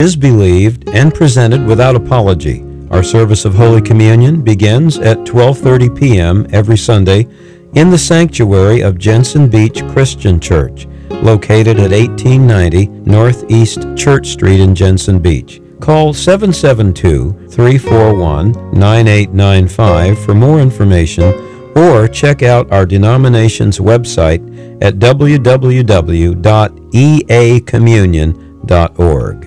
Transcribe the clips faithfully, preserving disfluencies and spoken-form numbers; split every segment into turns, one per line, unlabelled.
Is believed and presented without apology. Our service of Holy Communion begins at twelve thirty p.m. every Sunday in the sanctuary of Jensen Beach Christian Church, located at eighteen ninety Northeast Church Street in Jensen Beach. Call seven seven two, three four one, nine eight nine five for more information, or check out our denomination's website at w w w dot e a communion dot org.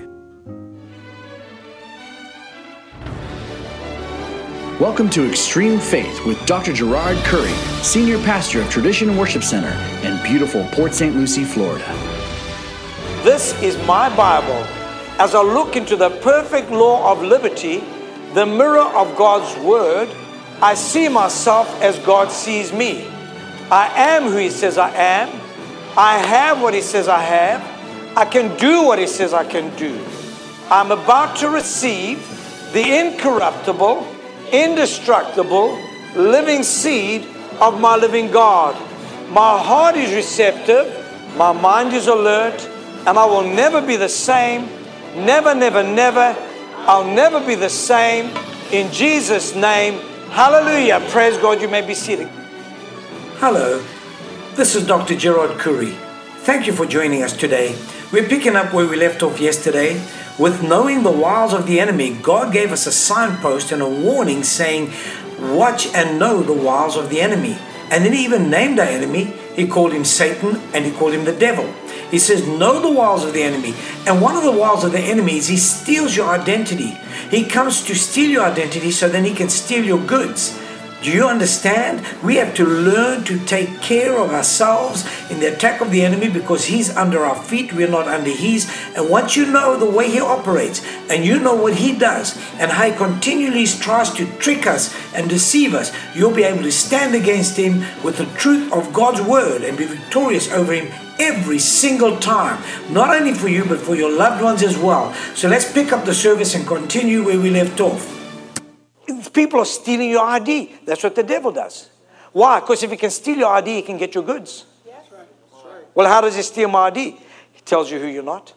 Welcome to Extreme Faith with Doctor Gerard Curry, Senior Pastor of Tradition Worship Center in beautiful Port Saint Lucie, Florida.
This is my Bible. As I look into the perfect law of liberty, the mirror of God's Word, I see myself as God sees me. I am who He says I am. I have what He says I have. I can do what He says I can do. I'm about to receive the incorruptible, indestructible, living seed of my living God. My heart is receptive, my mind is alert, and I will never be the same. Never, never, never. I'll never be the same. In Jesus' name, hallelujah. Praise God. You may be seated.
Hello, this is Doctor Gerard Curry. Thank you for joining us today. We're picking up where we left off yesterday. With knowing the wiles of the enemy, God gave us a signpost and a warning saying, watch and know the wiles of the enemy. And then He even named our enemy. He called him Satan and He called him the devil. He says, know the wiles of the enemy. And one of the wiles of the enemy is he steals your identity. He comes to steal your identity so then he can steal your goods. Do you understand? We have to learn to take care of ourselves in the attack of the enemy because he's under our feet, we're not under his. And once you know the way he operates and you know what he does and how he continually tries to trick us and deceive us, you'll be able to stand against him with the truth of God's word and be victorious over him every single time. Not only for you, but for your loved ones as well. So let's pick up the service and continue where we left off.
People are stealing your I D. That's what the devil does. Why? Because if he can steal your I D, he can get your goods. That's right. That's right. Well, how does he steal my I D? He tells you who you're not.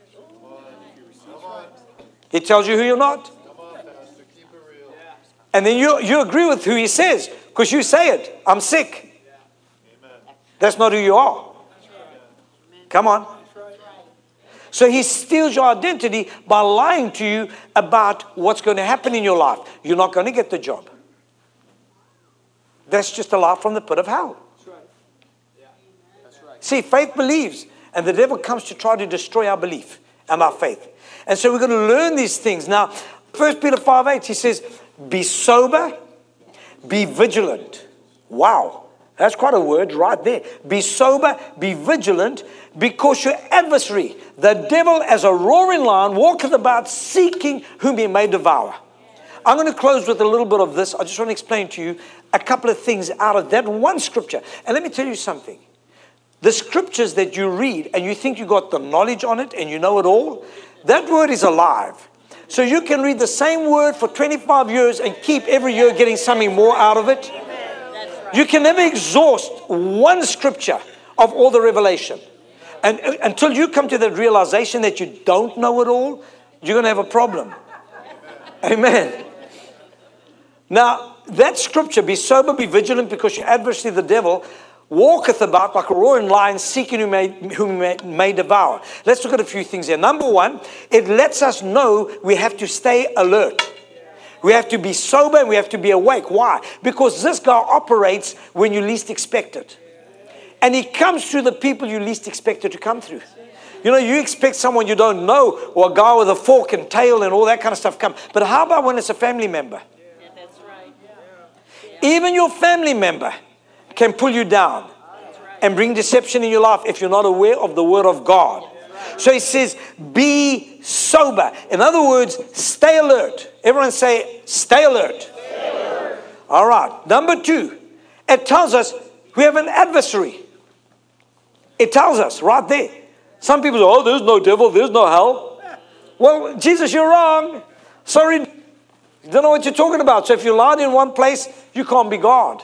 He tells you who you're not. And then you, you agree with who he says because you say it. I'm sick. That's not who you are. Come on. So he steals your identity by lying to you about what's going to happen in your life. You're not going to get the job. That's just a lie from the pit of hell. That's right. Yeah. That's right. See, faith believes, and the devil comes to try to destroy our belief and our faith. And so we're going to learn these things. Now, First Peter five eight, he says, be sober, be vigilant. Wow. That's quite a word right there. Be sober, be vigilant, because your adversary, the devil as a roaring lion, walketh about seeking whom he may devour. I'm going to close with a little bit of this. I just want to explain to you a couple of things out of that one scripture. And let me tell you something. The scriptures that you read and you think you got the knowledge on it and you know it all, that word is alive. So you can read the same word for twenty-five years and keep every year getting something more out of it. You can never exhaust one scripture of all the revelation. And uh, until you come to the realization that you don't know it all, you're going to have a problem. Amen. Now, that scripture, be sober, be vigilant, because your adversary, the devil, walketh about like a roaring lion, seeking whom, may, whom may, may devour. Let's look at a few things here. Number one, it lets us know we have to stay alert. We have to be sober and we have to be awake. Why? Because this guy operates when you least expect it. And he comes through the people you least expect it to come through. You know, you expect someone you don't know, or a guy with a fork and tail and all that kind of stuff come. But how about when it's a family member?
Yeah, that's right. Yeah.
Even your family member can pull you down and bring deception in your life if you're not aware of the word of God. So he says, be sober. In other words, stay alert. Everyone say, stay alert. Stay alert. All right. Number two, it tells us we have an adversary. It tells us right there. Some people say, oh, there's no devil, there's no hell. Well, Jesus, you're wrong. Sorry, you don't know what you're talking about. So if you lied in one place, you can't be God.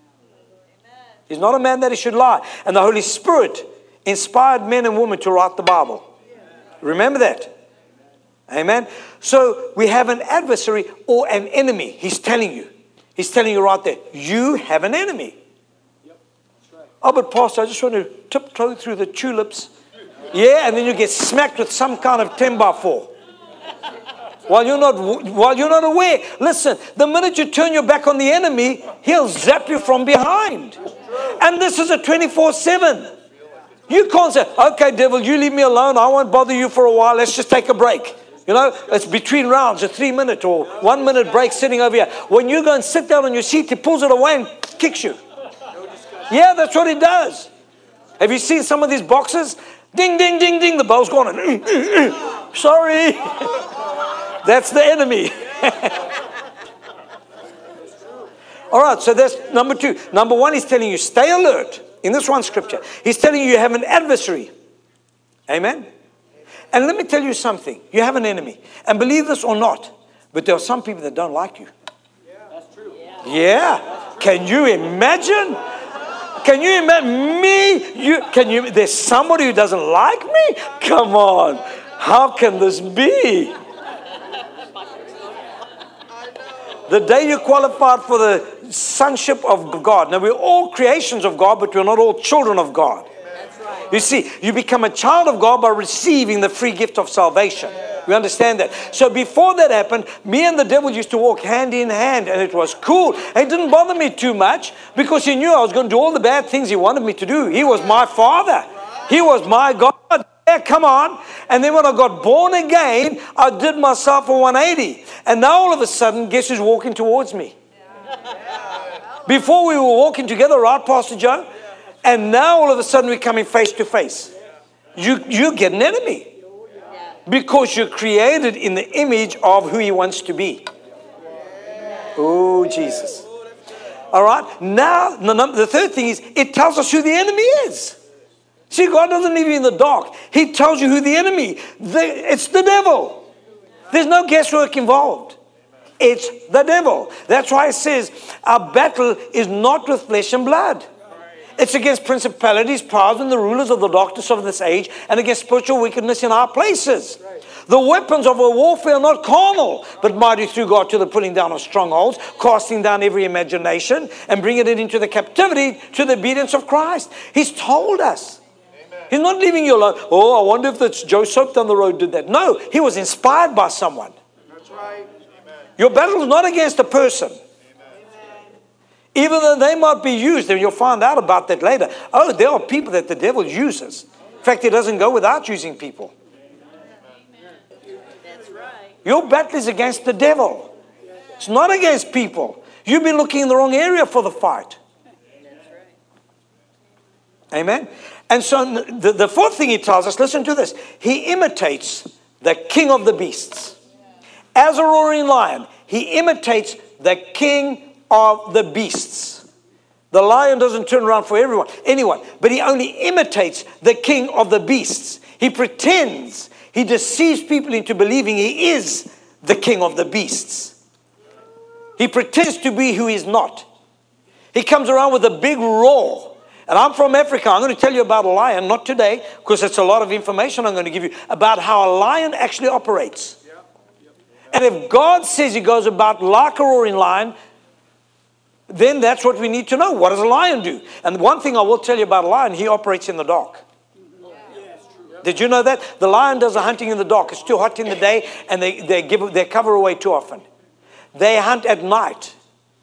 He's not a man that he should lie. And the Holy Spirit inspired men and women to write the Bible. Remember that. Amen. So we have an adversary or an enemy. He's telling you. He's telling you right there. You have an enemy. Oh, but Pastor, I just want to tiptoe through the tulips. Yeah, and then you get smacked with some kind of ten by four. While you're not, while you're not aware. Listen, the minute you turn your back on the enemy, he'll zap you from behind. And this is a twenty-four seven. You can't say, okay, devil, you leave me alone. I won't bother you for a while. Let's just take a break. You know, it's between rounds, a three minute or one minute break sitting over here. When you go and sit down on your seat, he pulls it away and kicks you. Yeah, that's what he does. Have you seen some of these boxes? Ding, ding, ding, ding. The bell's gone. And, sorry. That's the enemy. All right, so that's number two. Number one, he's telling you, stay alert. In this one scripture, he's telling you you have an adversary. Amen? And let me tell you something. You have an enemy. And believe this or not, but there are some people that don't like you.
Yeah, that's true.
Yeah. Can you imagine? Can you imagine me? You can you? There's somebody who doesn't like me? Come on. How can this be? The day you qualified for the sonship of God. Now, we're all creations of God, but we're not all children of God. You see, you become a child of God by receiving the free gift of salvation. We understand that. So before that happened, me and the devil used to walk hand in hand, and it was cool. It didn't bother me too much because he knew I was going to do all the bad things he wanted me to do. He was my father. He was my God. Yeah, come on. And then when I got born again, I did myself a one eighty. And now all of a sudden, guess who's walking towards me? Before we were walking together, right, Pastor Joe? And now all of a sudden we're coming face to face. You, you get an enemy. Because you're created in the image of who he wants to be. Oh, Jesus. All right. Now, the third thing is, it tells us who the enemy is. See, God doesn't leave you in the dark. He tells you who the enemy. The, it's the devil. There's no guesswork involved. It's the devil. That's why it says our battle is not with flesh and blood. It's against principalities, powers, and the rulers of the darkness of this age, and against spiritual wickedness in our places. The weapons of our warfare are not carnal, but mighty through God to the pulling down of strongholds, casting down every imagination, and bringing it into the captivity to the obedience of Christ. He's told us. He's not leaving you alone. Oh, I wonder if that's Joe Soap down the road did that. No, he was inspired by someone.
That's right.
Your battle is not against a person. Even though they might be used, and you'll find out about that later. Oh, there are people that the devil uses. In fact, he doesn't go without using people.
That's right.
Your battle is against the devil. It's not against people. You've been looking in the wrong area for the fight.
That's right.
Amen. And so the, the fourth thing he tells us, listen to this. He imitates the king of the beasts. As a roaring lion, he imitates the king of the beasts. The lion doesn't turn around for everyone, anyone, but he only imitates the king of the beasts. He pretends, he deceives people into believing he is the king of the beasts. He pretends to be who he's not. He comes around with a big roar. And I'm from Africa. I'm going to tell you about a lion, not today, because it's a lot of information I'm going to give you about how a lion actually operates. And if God says he goes about like a roaring lion, then that's what we need to know. What does a lion do? And one thing I will tell you about a lion, he operates in the dark. Did you know that? The lion does the hunting in the dark. It's too hot in the day, and they, they give their cover away too often. They hunt at night.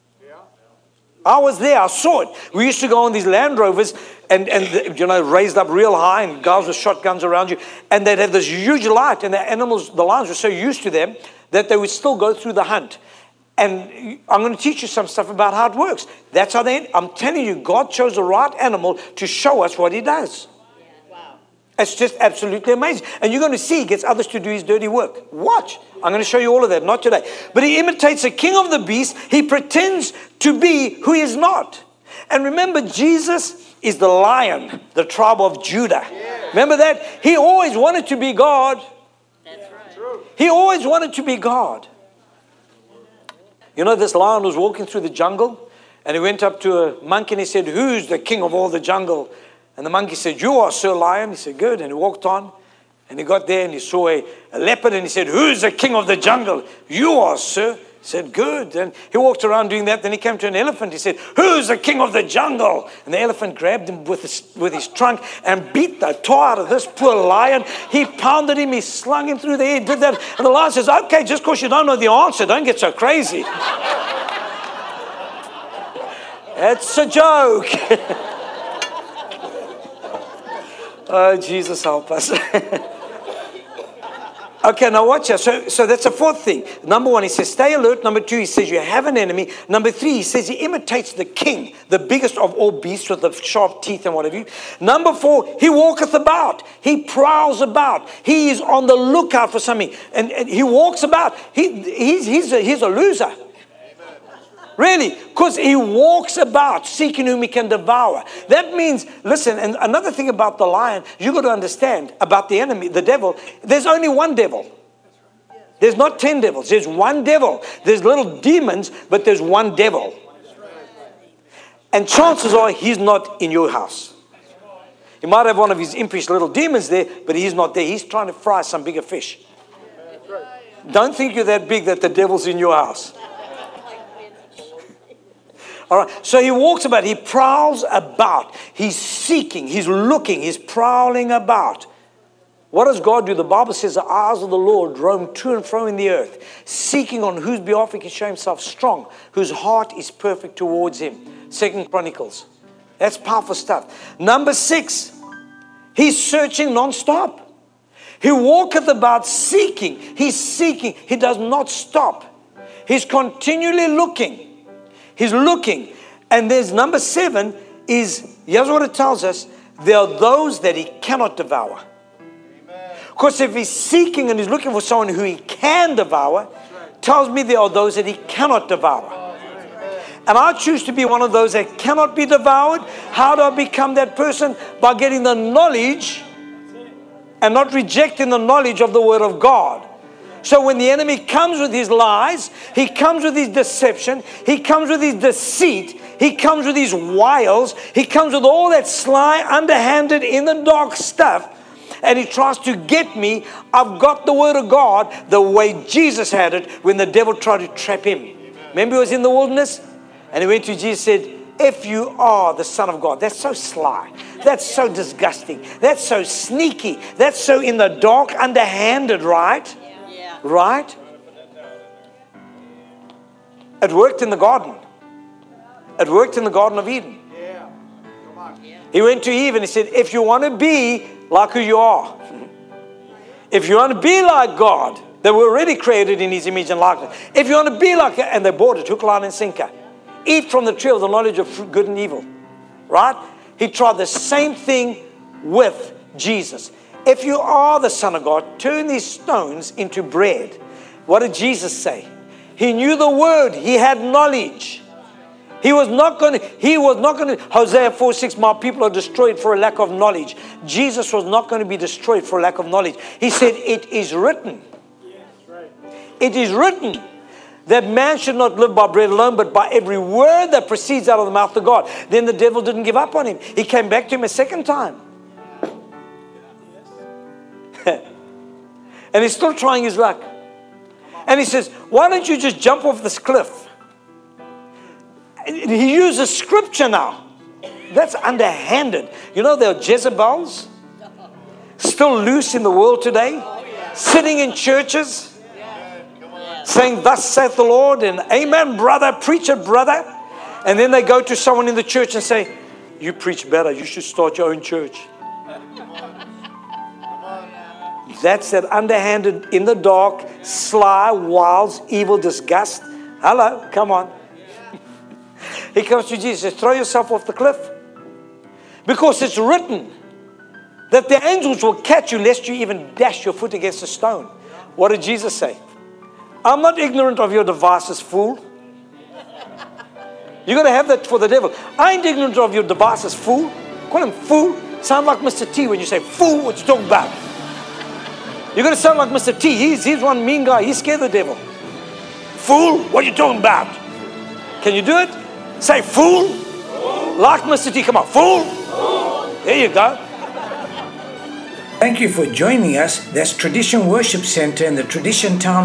I was there. I saw it. We used to go on these Land Rovers and, and you know, raised up real high, and guys with shotguns around you. And they'd have this huge light, and the animals, the lions were so used to them that they would still go through the hunt. And I'm going to teach you some stuff about how it works. That's how they, I'm telling you, God chose the right animal to show us what he does. It's just absolutely amazing. And you're going to see he gets others to do his dirty work. Watch. I'm going to show you all of that. Not today. But he imitates the king of the beast. He pretends to be who he is not. And remember, Jesus is the lion, the tribe of Judah. Yeah. Remember that? He always wanted to be God.
That's right.
He always wanted to be God. You know, this lion was walking through the jungle, and he went up to a monkey and he said, "Who's the king of all the jungle?" And the monkey said, "You are, Sir Lion." He said, "Good." And he walked on. And he got there and he saw a, a leopard and he said, who's the king of the jungle? You are, sir. He said, good. And he walked around doing that. Then he came to an elephant. He said, who's the king of the jungle? And the elephant grabbed him with his, with his trunk and beat the tar out of this poor lion. He pounded him. He slung him through the air. Did that. And the lion says, okay, just because you don't know the answer, don't get so crazy. It's a joke. Oh, Jesus help us. Okay, now watch out. So, so that's a fourth thing. Number one, he says, stay alert. Number two, he says, you have an enemy. Number three, he says, he imitates the king, the biggest of all beasts with the sharp teeth and whatever. Number four, he walketh about. He prowls about. He is on the lookout for something. And, and he walks about. He, he's, he's, a, he's a loser. Really, because he walks about seeking whom he can devour. That means, listen, and another thing about the lion, you got to understand about the enemy, the devil, there's only one devil. There's not ten devils. There's one devil. There's little demons, but there's one devil. And chances are he's not in your house. He might have one of his impish little demons there, but he's not there. He's trying to fry some bigger fish. Don't think you're that big that the devil's in your house. All right. So he walks about. He prowls about. He's seeking. He's looking. He's prowling about. What does God do? The Bible says the eyes of the Lord roam to and fro in the earth, seeking on whose behalf he can show himself strong, whose heart is perfect towards him. Second Chronicles. That's powerful stuff. Number six, he's searching non-stop. He walketh about seeking. He's seeking. He does not stop. He's continually looking. He's looking. And there's number seven is, here's what it tells us, there are those that he cannot devour. Because if he's seeking and he's looking for someone who he can devour, tells me there are those that he cannot devour. And I choose to be one of those that cannot be devoured. How do I become that person? By getting the knowledge and not rejecting the knowledge of the Word of God. So when the enemy comes with his lies, he comes with his deception, he comes with his deceit, he comes with his wiles, he comes with all that sly, underhanded, in the dark stuff, and he tries to get me. I've got the Word of God the way Jesus had it when the devil tried to trap him. Remember he was in the wilderness? And he went to Jesus and said, if you are the Son of God. That's so sly. That's so disgusting. That's so sneaky. That's so in the dark, underhanded, right? Right? It worked in the garden. It worked in the Garden of Eden.
Yeah. Come on.
He went to Eve and he said, if you want to be like who you are, if you want to be like God, they were already created in his image and likeness. If you want to be like it, and they bought it, hook, line, and sinker. Eat from the tree of the knowledge of good and evil. Right? He tried the same thing with Jesus. If you are the Son of God, turn these stones into bread. What did Jesus say? He knew the Word. He had knowledge. He was not going to, he was not going to, Hosea four six, my people are destroyed for a lack of knowledge. Jesus was not going to be destroyed for a lack of knowledge. He said, it is written. It is written that man should not live by bread alone, but by every word that proceeds out of the mouth of God. Then the devil didn't give up on him. He came back to him a second time. And he's still trying his luck. And he says, why don't you just jump off this cliff? He uses scripture now. That's underhanded. You know, there are Jezebels still loose in the world today, sitting in churches, saying, thus saith the Lord, and amen, brother, preach it, brother. And then they go to someone in the church and say, you preach better. You should start your own church. That's that underhanded, in the dark, sly, wiles, evil, disgust. Hello, come on. He comes to Jesus and says, throw yourself off the cliff. Because it's written that the angels will catch you lest you even dash your foot against a stone. What did Jesus say? I'm not ignorant of your devices, fool. You're going to have that for the devil. I ain't ignorant of your devices, fool. Call him fool. Sound like Mister T when you say, fool, what you talking about? You're going to sound like Mister T. He's, he's one mean guy. He scared the devil. Fool, what are you talking about? Can you do it? Say, fool. Fool. Like Mister T. Come on, fool. Fool. There you go.
Thank you for joining us. That's Tradition Worship Center in the Tradition Town